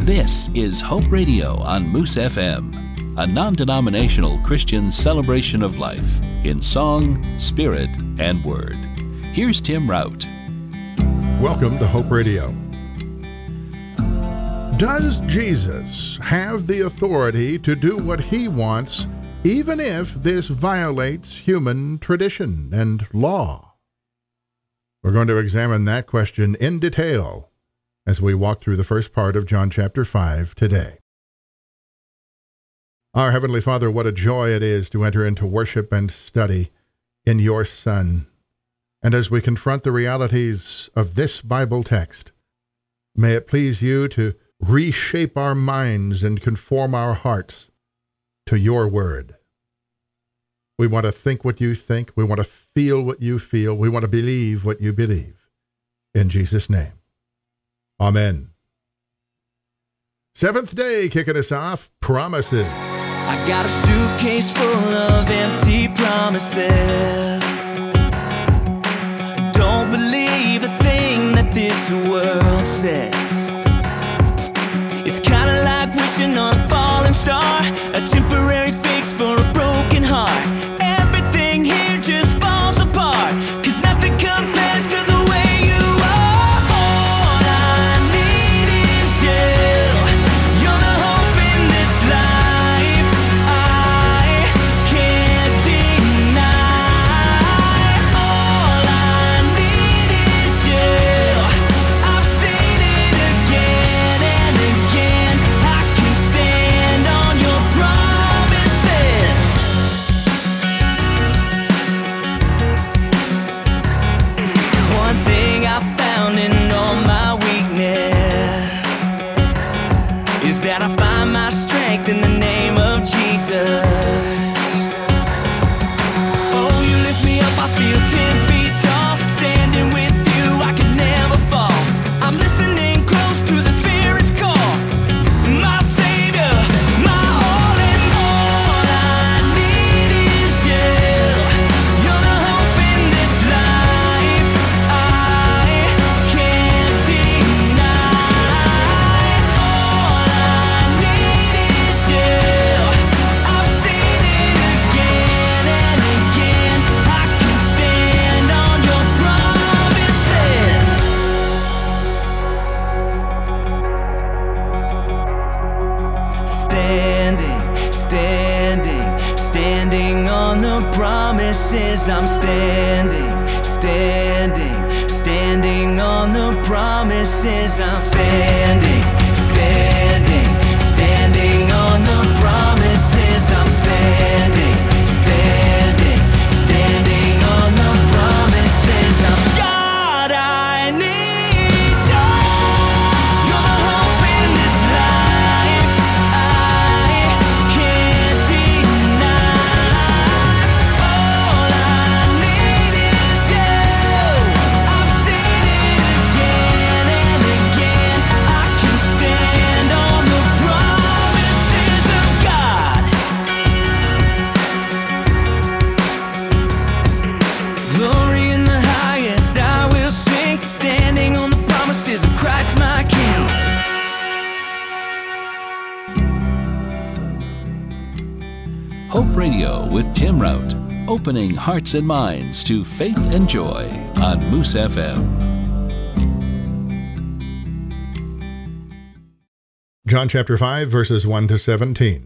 This is Hope Radio on Moose FM, a non-denominational Christian celebration of life in song, spirit, and word. Here's Tim Rout. Welcome to Hope Radio. Does Jesus have the authority to do what he wants, even if this violates human tradition and law? We're going to examine that question in detail as we walk through the first part of John chapter 5 today. Our Heavenly Father, what a joy it is to enter into worship and study in your Son. And as we confront the realities of this Bible text, may it please you to reshape our minds and conform our hearts to your word. We want to think what you think. We want to feel what you feel. We want to believe what you believe. In Jesus' name. Amen. Seventh day kicking us off, promises. I got a suitcase full of empty promises. Don't believe a thing that this world says. It's kind of like wishing on a falling star, a temporary fix for a broken heart. Everything here just falls apart, 'cause nothing compares to the way you are. All I need is you. You're the hope in this life I can't deny. All I need is you. I've seen it again and again. I can stand on your promises. One thing I found in all my weakness is that I find my strength in the name of Jesus. Oh, you lift me up, I feel 10 feet tall. Standing with you, I could never fall. I'm listening close to the Spirit's call. My Savior, my all in all. I need is you. You're the hope in this life I can't deny. All I need is you. I've seen it again and again. I can stand on your promises. Standing on the promises. I'm standing on the promises. I'm standing on the promises. I'm standing on the promises. God, I need you. You're the hope in this life I can't deny. All I need is you. I've seen it again and again. I can stand on the promises of God. Glory in the highest I will sing, standing on the promises of Christ my King. Hope Radio with Tim Rout, opening hearts and minds to faith and joy on Moose FM. John chapter 5, verses 1 to 17.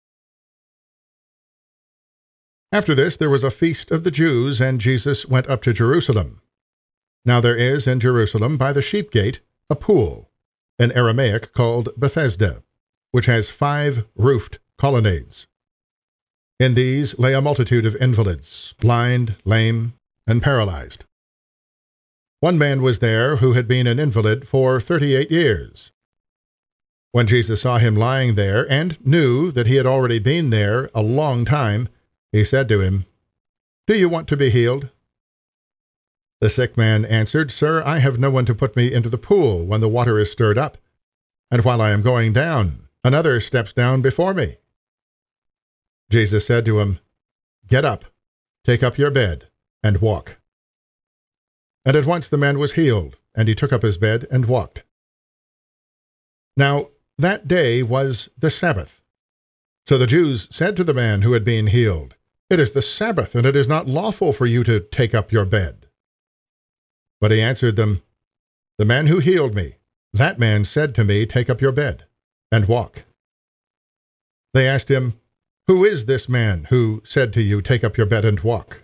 After this, there was a feast of the Jews, and Jesus went up to Jerusalem. Now there is in Jerusalem by the sheep gate a pool, in Aramaic called Bethesda, which has 5 roofed colonnades. In these lay a multitude of invalids, blind, lame, and paralyzed. One man was there who had been an invalid for 38 years. When Jesus saw him lying there, and knew that he had already been there a long time, he said to him, "Do you want to be healed?" The sick man answered, "Sir, I have no one to put me into the pool when the water is stirred up, and while I am going down, another steps down before me." Jesus said to him, "Get up, take up your bed, and walk." And at once the man was healed, and he took up his bed and walked. Now, that day was the Sabbath. So the Jews said to the man who had been healed, "It is the Sabbath, and it is not lawful for you to take up your bed." But he answered them, "The man who healed me, that man said to me, 'Take up your bed and walk.'" They asked him, "Who is this man who said to you, 'Take up your bed and walk'?"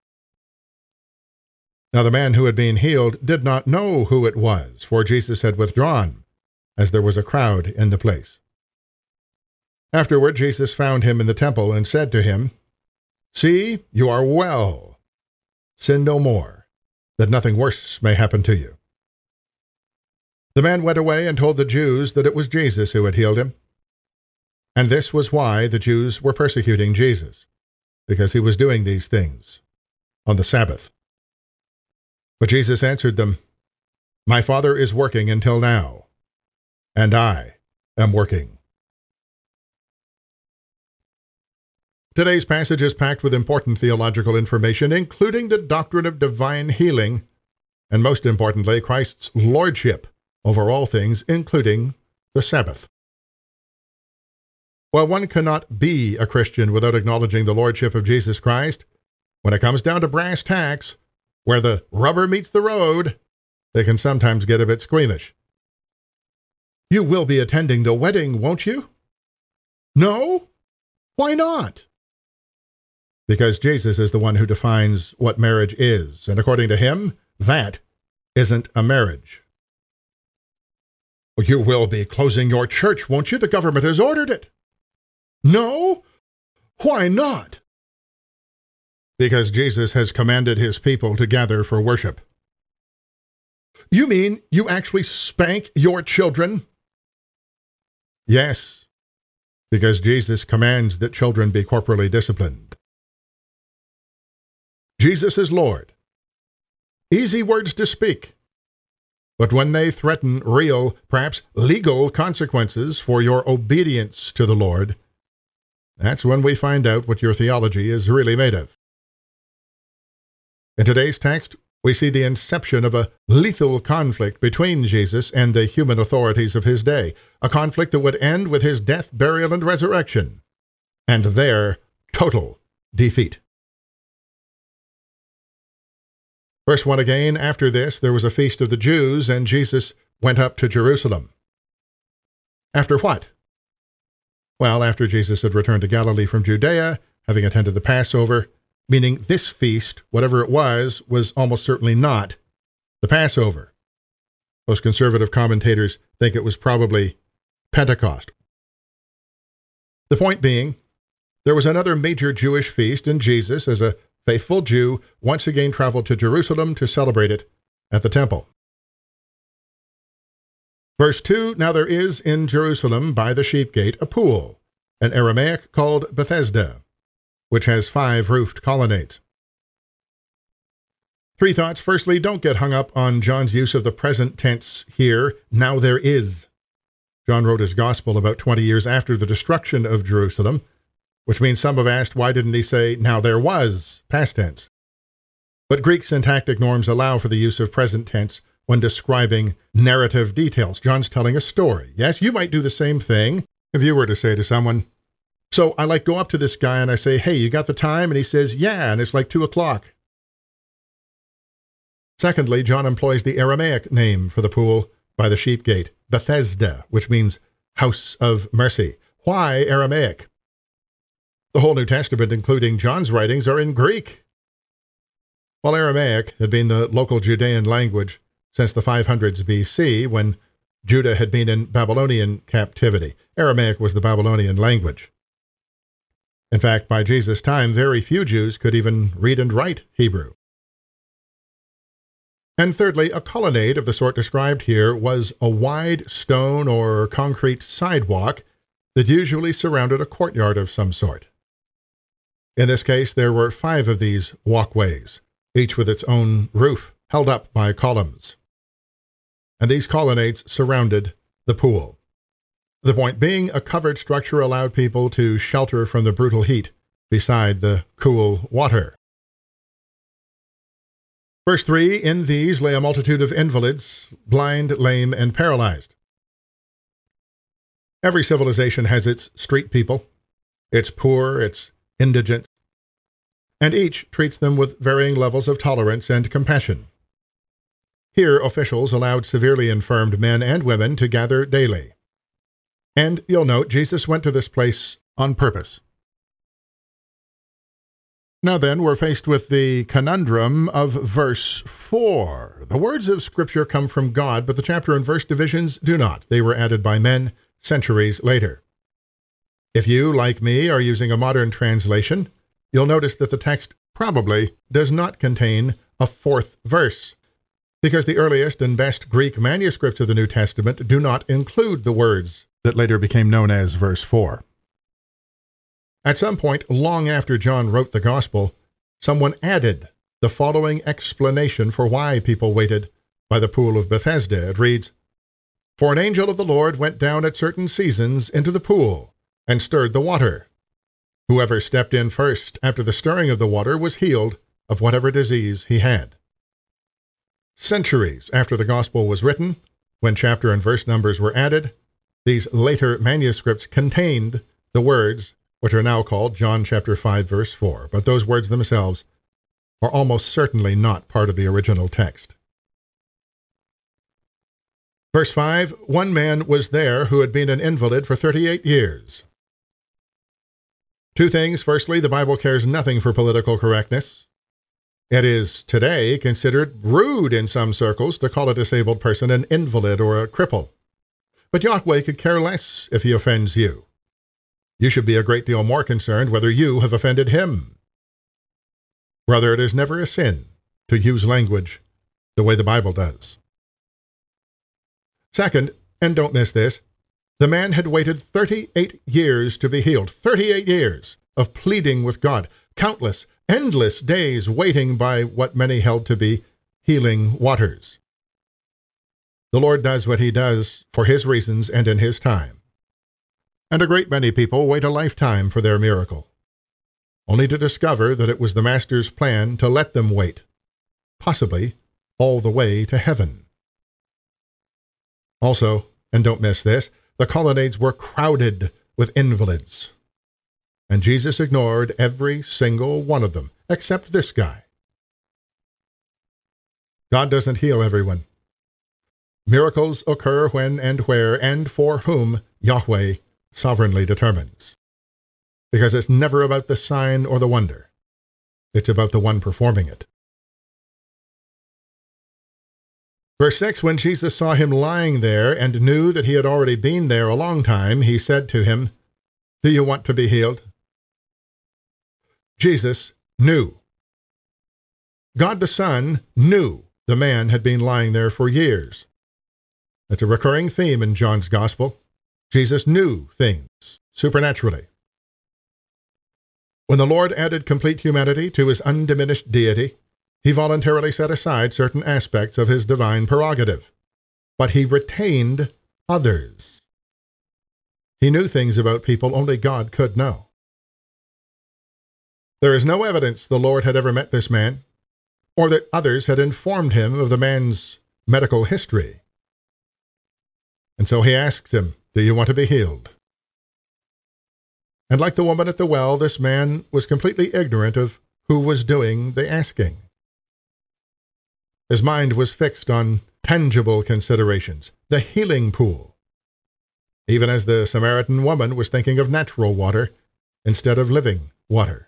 Now the man who had been healed did not know who it was, for Jesus had withdrawn, as there was a crowd in the place. Afterward Jesus found him in the temple and said to him, "See, you are well. Sin no more, that nothing worse may happen to you." The man went away and told the Jews that it was Jesus who had healed him. And this was why the Jews were persecuting Jesus, because he was doing these things on the Sabbath. But Jesus answered them, "My Father is working until now, and I am working." Today's passage is packed with important theological information, including the doctrine of divine healing, and most importantly, Christ's lordship over all things, including the Sabbath. While one cannot be a Christian without acknowledging the lordship of Jesus Christ, when it comes down to brass tacks, where the rubber meets the road, they can sometimes get a bit squeamish. "You will be attending the wedding, won't you?" "No? Why not?" Because Jesus is the one who defines what marriage is, and according to him, that isn't a marriage. "You will be closing your church, won't you? The government has ordered it." "No? Why not?" Because Jesus has commanded his people to gather for worship. "You mean you actually spank your children?" "Yes, because Jesus commands that children be corporally disciplined." Jesus is Lord. Easy words to speak. But when they threaten real, perhaps legal consequences for your obedience to the Lord, that's when we find out what your theology is really made of. In today's text, we see the inception of a lethal conflict between Jesus and the human authorities of his day, a conflict that would end with his death, burial, and resurrection, and their total defeat. Verse 1 again, "After this there was a feast of the Jews, and Jesus went up to Jerusalem." After what? Well, after Jesus had returned to Galilee from Judea, having attended the Passover, meaning this feast, whatever it was almost certainly not the Passover. Most conservative commentators think it was probably Pentecost. The point being, there was another major Jewish feast, and Jesus, as a faithful Jew, once again traveled to Jerusalem to celebrate it at the temple. Verse 2, "Now there is in Jerusalem by the sheep gate a pool, an Aramaic called Bethesda, which has 5 roofed colonnades." 3 thoughts. Firstly, don't get hung up on John's use of the present tense here, "now there is." John wrote his gospel about 20 years after the destruction of Jerusalem, which means some have asked, why didn't he say, "now there was," past tense? But Greek syntactic norms allow for the use of present tense when describing narrative details. John's telling a story. Yes, you might do the same thing if you were to say to someone, so I go up to this guy and I say, "Hey, you got the time?" And he says, "Yeah," and it's like 2 o'clock. Secondly, John employs the Aramaic name for the pool by the sheep gate, Bethesda, which means house of mercy. Why Aramaic? The whole New Testament, including John's writings, are in Greek. While Aramaic had been the local Judean language since the 500s BC, when Judah had been in Babylonian captivity, Aramaic was the Babylonian language. In fact, by Jesus' time, very few Jews could even read and write Hebrew. And thirdly, a colonnade of the sort described here was a wide stone or concrete sidewalk that usually surrounded a courtyard of some sort. In this case, there were 5 of these walkways, each with its own roof, held up by columns. And these colonnades surrounded the pool. The point being, a covered structure allowed people to shelter from the brutal heat beside the cool water. Verse 3, "In these lay a multitude of invalids, blind, lame, and paralyzed." Every civilization has its street people, its poor, its indigent, and each treats them with varying levels of tolerance and compassion. Here, officials allowed severely infirmed men and women to gather daily. And you'll note, Jesus went to this place on purpose. Now then, we're faced with the conundrum of verse 4. The words of Scripture come from God, but the chapter and verse divisions do not. They were added by men centuries later. If you, like me, are using a modern translation, you'll notice that the text probably does not contain a fourth verse, because the earliest and best Greek manuscripts of the New Testament do not include the words that later became known as verse 4. At some point, long after John wrote the Gospel, someone added the following explanation for why people waited by the pool of Bethesda. It reads, "For an angel of the Lord went down at certain seasons into the pool and stirred the water. Whoever stepped in first after the stirring of the water was healed of whatever disease he had." Centuries after the Gospel was written, when chapter and verse numbers were added, these later manuscripts contained the words which are now called John chapter 5, verse 4, but those words themselves are almost certainly not part of the original text. Verse 5, one man was there who had been an invalid for 38 years. Two things. Firstly, the Bible cares nothing for political correctness. It is today considered rude in some circles to call a disabled person an invalid or a cripple. But Yahweh could care less if he offends you. You should be a great deal more concerned whether you have offended him. Brother, it is never a sin to use language the way the Bible does. Second, and don't miss this, the man had waited 38 years to be healed. 38 years of pleading with God. Countless, endless days waiting by what many held to be healing waters. The Lord does what he does for his reasons and in his time. And a great many people wait a lifetime for their miracle, only to discover that it was the Master's plan to let them wait, possibly all the way to heaven. Also, and don't miss this, the colonnades were crowded with invalids, and Jesus ignored every single one of them, except this guy. God doesn't heal everyone. Miracles occur when and where and for whom Yahweh sovereignly determines. Because it's never about the sign or the wonder. It's about the one performing it. Verse 6, when Jesus saw him lying there and knew that he had already been there a long time, he said to him, "Do you want to be healed?" Jesus knew. God the Son knew the man had been lying there for years. That's a recurring theme in John's Gospel. Jesus knew things supernaturally. When the Lord added complete humanity to his undiminished deity, he voluntarily set aside certain aspects of his divine prerogative, but he retained others. He knew things about people only God could know. There is no evidence the Lord had ever met this man, or that others had informed him of the man's medical history. And so he asks him, "Do you want to be healed?" And like the woman at the well, this man was completely ignorant of who was doing the asking. His mind was fixed on tangible considerations, the healing pool, even as the Samaritan woman was thinking of natural water instead of living water.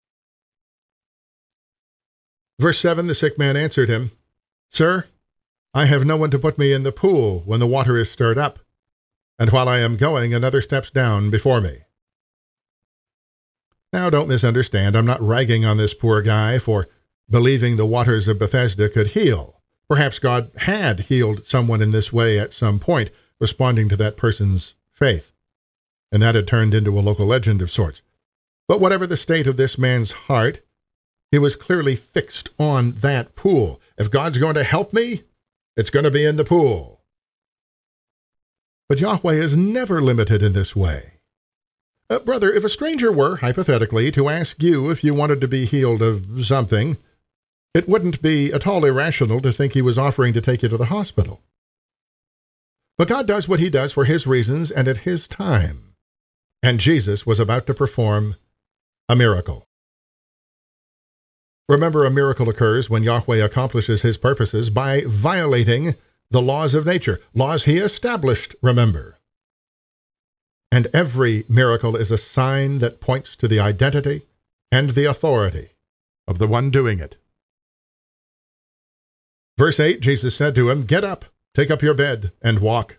Verse 7, the sick man answered him, "Sir, I have no one to put me in the pool when the water is stirred up, and while I am going, another steps down before me." Now, don't misunderstand. I'm not ragging on this poor guy for believing the waters of Bethesda could heal. Perhaps God had healed someone in this way at some point, responding to that person's faith, and that had turned into a local legend of sorts. But whatever the state of this man's heart, he was clearly fixed on that pool. If God's going to help me, it's going to be in the pool. But Yahweh is never limited in this way. Brother, if a stranger were, hypothetically, to ask you if you wanted to be healed of something, it wouldn't be at all irrational to think he was offering to take you to the hospital. But God does what he does for his reasons and at his time. And Jesus was about to perform a miracle. Remember, a miracle occurs when Yahweh accomplishes his purposes by violating the laws of nature, laws he established, remember. And every miracle is a sign that points to the identity and the authority of the one doing it. Verse 8, Jesus said to him, "Get up, take up your bed, and walk."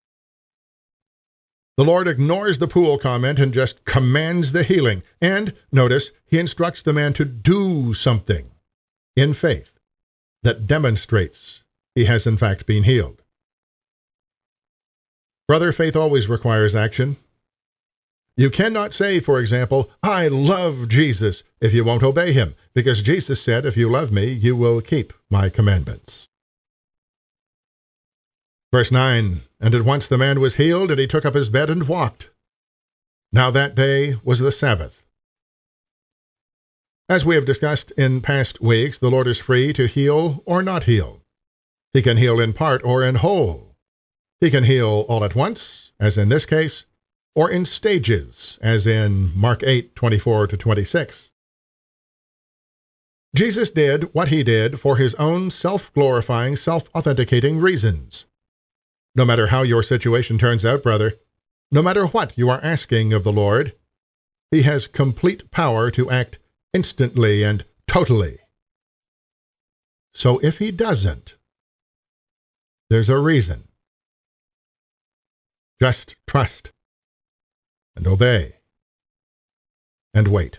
The Lord ignores the pool comment and just commands the healing. And, notice, he instructs the man to do something in faith that demonstrates he has in fact been healed. Brother, faith always requires action. You cannot say, for example, "I love Jesus," if you won't obey him, because Jesus said, "If you love me, you will keep my commandments." Verse 9, "And at once the man was healed, and he took up his bed and walked. Now that day was the Sabbath." As we have discussed in past weeks, the Lord is free to heal or not heal. He can heal in part or in whole. He can heal all at once, as in this case, or in stages, as in Mark 8:24-26. Jesus did what he did for his own self-glorifying, self-authenticating reasons. No matter how your situation turns out, brother, no matter what you are asking of the Lord, he has complete power to act instantly and totally. So if he doesn't, there's a reason. Just trust and obey and wait.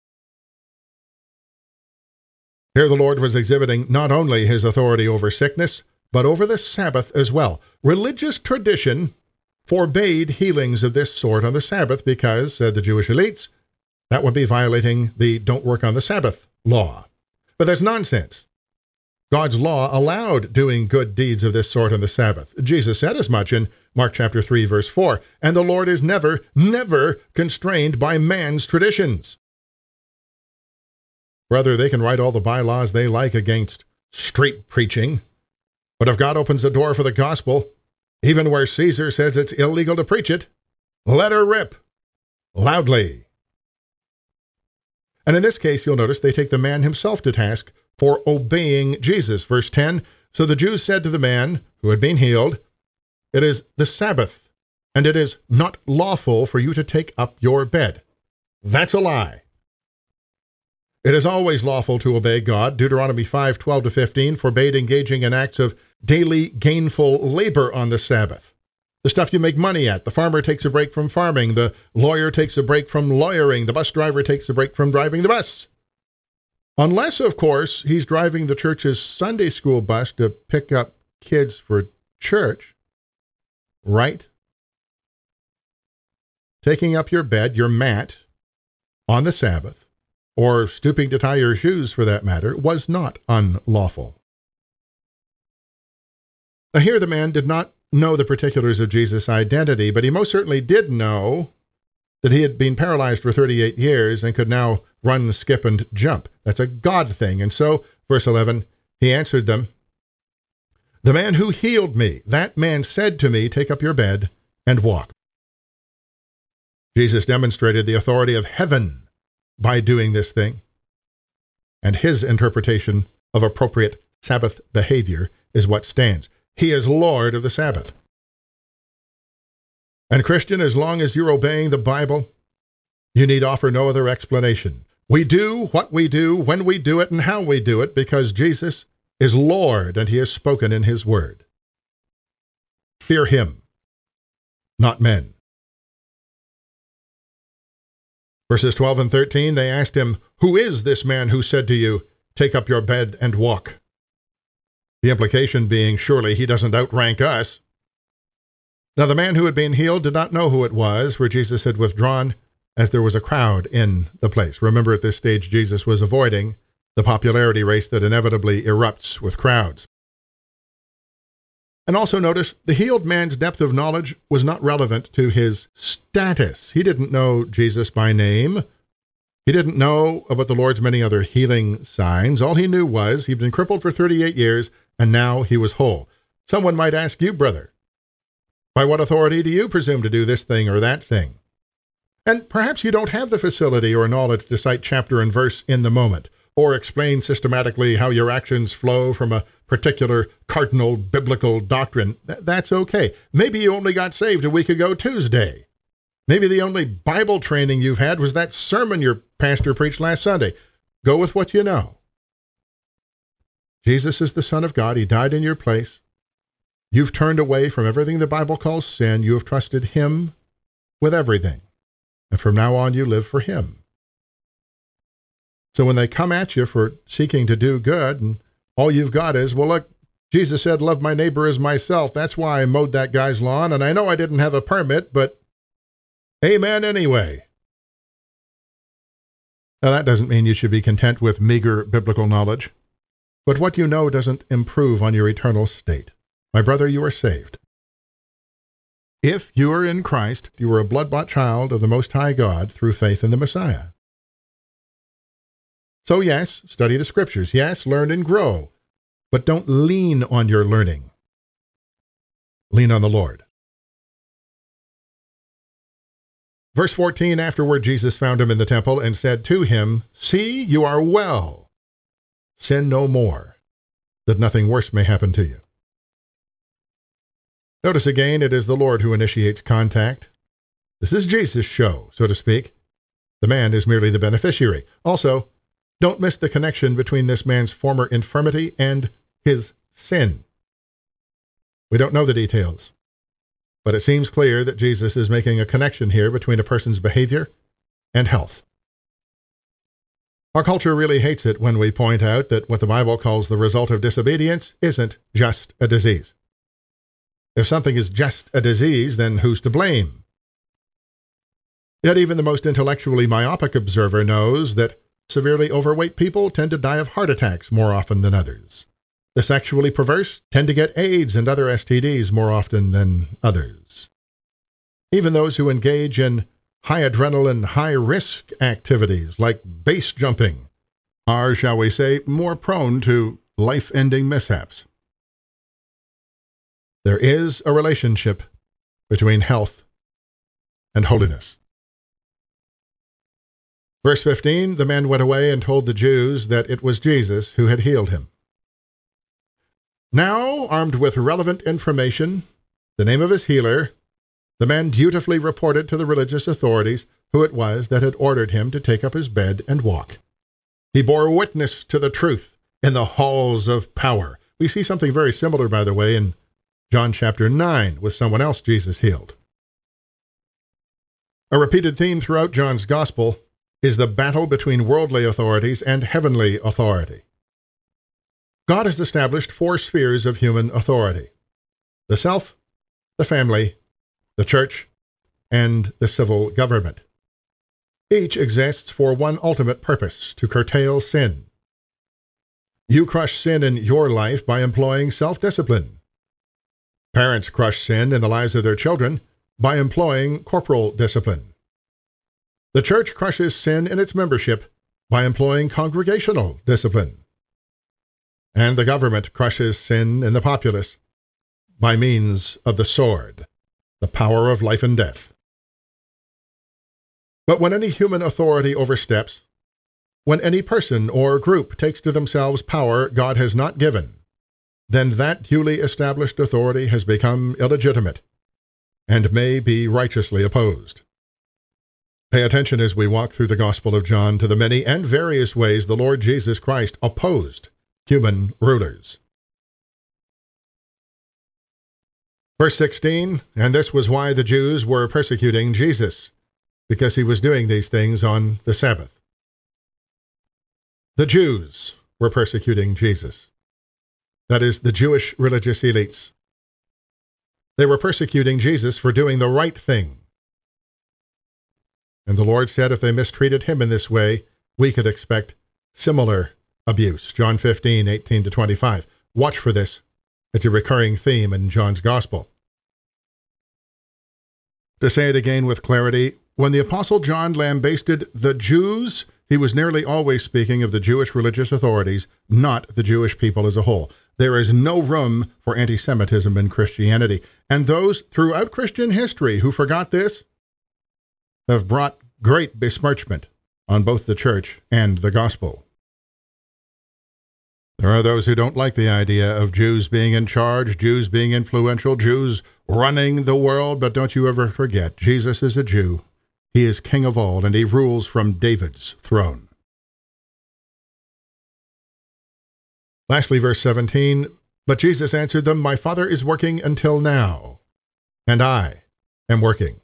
Here the Lord was exhibiting not only his authority over sickness, but over the Sabbath as well. Religious tradition forbade healings of this sort on the Sabbath because, said the Jewish elites, that would be violating the don't work on the Sabbath law. But that's nonsense. God's law allowed doing good deeds of this sort on the Sabbath. Jesus said as much in Mark chapter 3, verse 4, "And the Lord is never, never constrained by man's traditions." Brother, they can write all the bylaws they like against street preaching, but if God opens the door for the gospel, even where Caesar says it's illegal to preach it, let her rip loudly. And in this case, you'll notice they take the man himself to task for obeying Jesus. Verse 10, "So the Jews said to the man who had been healed, 'It is the Sabbath, and it is not lawful for you to take up your bed.'" That's a lie. It is always lawful to obey God. Deuteronomy 5:12-15 forbade engaging in acts of daily gainful labor on the Sabbath. The stuff you make money at. The farmer takes a break from farming. The lawyer takes a break from lawyering. The bus driver takes a break from driving the bus. Unless, of course, he's driving the church's Sunday school bus to pick up kids for church. Right? Taking up your bed, your mat, on the Sabbath, or stooping to tie your shoes for that matter, was not unlawful. Now here the man did not know the particulars of Jesus' identity, but he most certainly did know that he had been paralyzed for 38 years and could now run, skip, and jump. That's a God thing. And so, verse 11, he answered them, "The man who healed me, that man said to me, 'Take up your bed and walk.'" Jesus demonstrated the authority of heaven by doing this thing, and his interpretation of appropriate Sabbath behavior is what stands. He is Lord of the Sabbath. And Christian, as long as you're obeying the Bible, you need offer no other explanation. We do what we do, when we do it, and how we do it, because Jesus is Lord, and he has spoken in his word. Fear him, not men. Verses 12 and 13, they asked him, "Who is this man who said to you, 'Take up your bed and walk'?" The implication being, surely he doesn't outrank us. Now the man who had been healed did not know who it was, for Jesus had withdrawn, as there was a crowd in the place. Remember, at this stage, Jesus was avoiding the popularity race that inevitably erupts with crowds. And also notice, the healed man's depth of knowledge was not relevant to his status. He didn't know Jesus by name. He didn't know about the Lord's many other healing signs. All he knew was he'd been crippled for 38 years, and now he was whole. Someone might ask you, brother, By what authority do you presume to do this thing or that thing? And perhaps you don't have the facility or knowledge to cite chapter and verse in the moment, or explain systematically how your actions flow from a particular cardinal biblical doctrine. That's okay. Maybe you only got saved a week ago Tuesday. Maybe the only Bible training you've had was that sermon your pastor preached last Sunday. Go with what you know. Jesus is the Son of God. He died in your place. You've turned away from everything the Bible calls sin. You have trusted Him with everything. And from now on, you live for Him. So when they come at you for seeking to do good, and all you've got is, well, look, Jesus said, love my neighbor as myself. That's why I mowed that guy's lawn, and I know I didn't have a permit, but amen anyway. Now, that doesn't mean you should be content with meager biblical knowledge, but what you know doesn't improve on your eternal state. My brother, you are saved. If you are in Christ, you are a blood-bought child of the Most High God through faith in the Messiah. So yes, study the Scriptures. Yes, learn and grow. But don't lean on your learning. Lean on the Lord. Verse 14, afterward Jesus found him in the temple and said to him, see, you are well. Sin no more, that nothing worse may happen to you. Notice again, it is the Lord who initiates contact. This is Jesus' show, so to speak. The man is merely the beneficiary. Also, don't miss the connection between this man's former infirmity and his sin. We don't know the details, but it seems clear that Jesus is making a connection here between a person's behavior and health. Our culture really hates it when we point out that what the Bible calls the result of disobedience isn't just a disease. If something is just a disease, then who's to blame? Yet even the most intellectually myopic observer knows that severely overweight people tend to die of heart attacks more often than others. The sexually perverse tend to get AIDS and other STDs more often than others. Even those who engage in high adrenaline, high-risk activities like base jumping are, shall we say, more prone to life-ending mishaps. There is a relationship between health and holiness. Verse 15, the man went away and told the Jews that it was Jesus who had healed him. Now, armed with relevant information, the name of his healer, the man dutifully reported to the religious authorities who it was that had ordered him to take up his bed and walk. He bore witness to the truth in the halls of power. We see something very similar, by the way, in John chapter 9 with someone else Jesus healed. A repeated theme throughout John's gospel is the battle between worldly authorities and heavenly authority. God has established 4 spheres of human authority: the self, the family, the church, and the civil government. Each exists for one ultimate purpose: to curtail sin. You crush sin in your life by employing self-discipline. Parents crush sin in the lives of their children by employing corporal discipline. The church crushes sin in its membership by employing congregational discipline. And the government crushes sin in the populace by means of the sword, the power of life and death. But when any human authority oversteps, when any person or group takes to themselves power God has not given, then that duly established authority has become illegitimate and may be righteously opposed. Pay attention as we walk through the Gospel of John to the many and various ways the Lord Jesus Christ opposed human rulers. Verse 16, and this was why the Jews were persecuting Jesus, because he was doing these things on the Sabbath. The Jews were persecuting Jesus. That is, the Jewish religious elites. They were persecuting Jesus for doing the right thing. And the Lord said if they mistreated him in this way, we could expect similar abuse. John 15, 18 to 25. Watch for this. It's a recurring theme in John's Gospel. To say it again with clarity, when the Apostle John lambasted the Jews, he was nearly always speaking of the Jewish religious authorities, not the Jewish people as a whole. There is no room for anti-Semitism in Christianity. And those throughout Christian history who forgot this have brought great besmirchment on both the church and the gospel. There are those who don't like the idea of Jews being in charge, Jews being influential, Jews running the world, but don't you ever forget, Jesus is a Jew. He is King of all, and he rules from David's throne. Lastly, verse 17, but Jesus answered them, my Father is working until now, and I am working.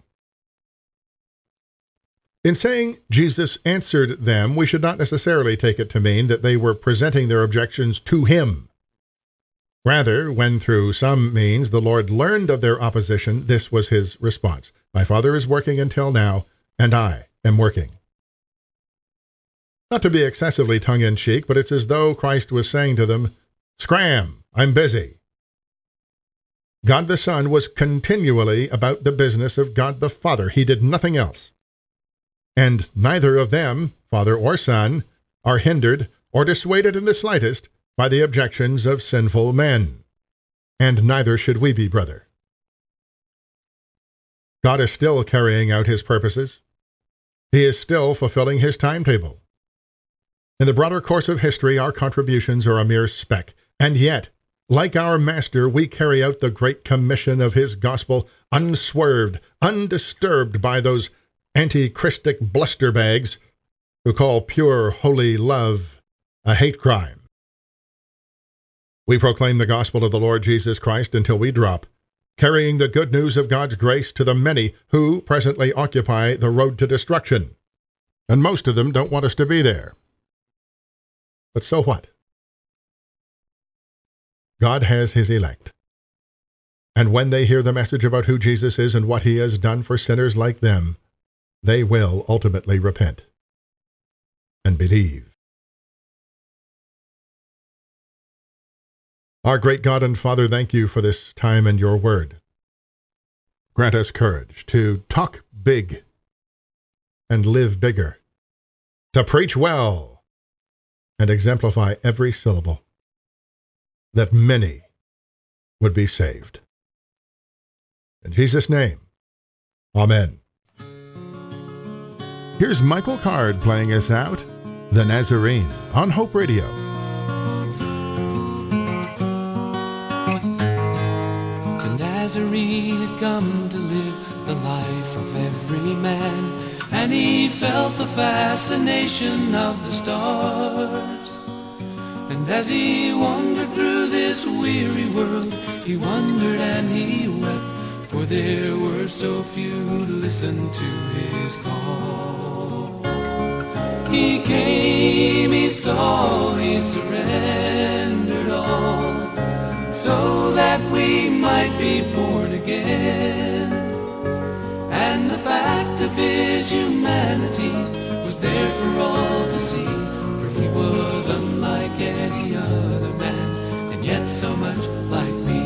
In saying Jesus answered them, we should not necessarily take it to mean that they were presenting their objections to him. Rather, when through some means the Lord learned of their opposition, this was his response. My Father is working until now, and I am working. Not to be excessively tongue-in-cheek, but it's as though Christ was saying to them, scram, I'm busy. God the Son was continually about the business of God the Father. He did nothing else. And neither of them, Father or Son, are hindered or dissuaded in the slightest by the objections of sinful men. And neither should we be, brother. God is still carrying out his purposes. He is still fulfilling his timetable. In the broader course of history, our contributions are a mere speck, and yet, like our Master, we carry out the great commission of his gospel unswerved, undisturbed by those anti-Christic blusterbags who call pure, holy love a hate crime. We proclaim the gospel of the Lord Jesus Christ until we drop, carrying the good news of God's grace to the many who presently occupy the road to destruction. And most of them don't want us to be there. But so what? God has his elect. And when they hear the message about who Jesus is and what he has done for sinners like them, they will ultimately repent and believe. Our great God and Father, thank you for this time and your word. Grant us courage to talk big and live bigger, to preach well and exemplify every syllable, that many would be saved. In Jesus' name, amen. Here's Michael Card playing us out, The Nazarene, on Hope Radio. The Nazarene had come to live the life of every man, and he felt the fascination of the stars. And as he wandered through this weary world, he wondered and he wept, for there were so few who listened to his call. He came, he saw, he surrendered all, so that we might be born again. And the fact of his humanity was there for all to see, for he was unlike any other man, and yet so much like me.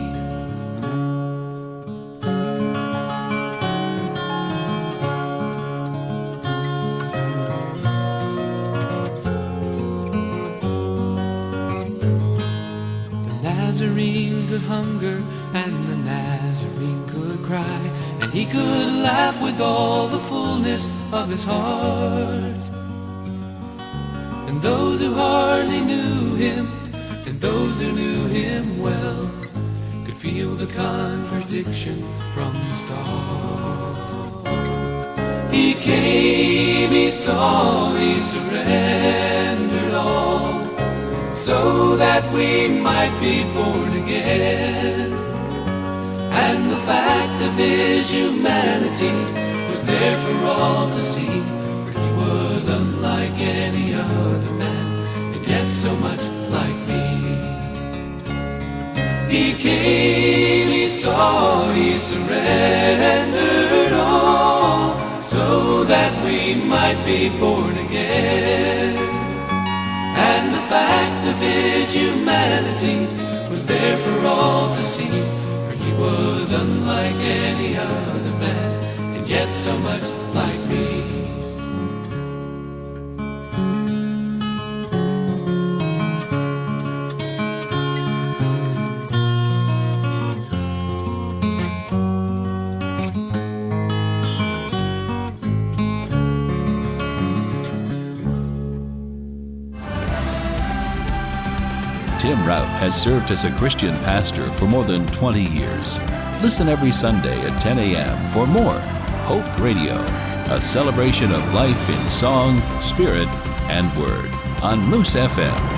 The Nazarene could hunger, and the Nazarene could cry, and he could laugh with all the fullness of his heart. And those who hardly knew him, and those who knew him well, could feel the contradiction from the start. He came, he saw, he surrendered all, so that we might be born again. And the fact of his humanity was there for all to see, for he was unlike any other man, and yet so much like me. He came, he saw, he surrendered all, so that we might be born again. And the fact of his humanity was there for all to see, he was unlike any other man, and yet so much like me. Tim Rout has served as a Christian pastor for more than 20 years. Listen every Sunday at 10 a.m. for more Hope Radio, a celebration of life in song, spirit, and word on Moose FM.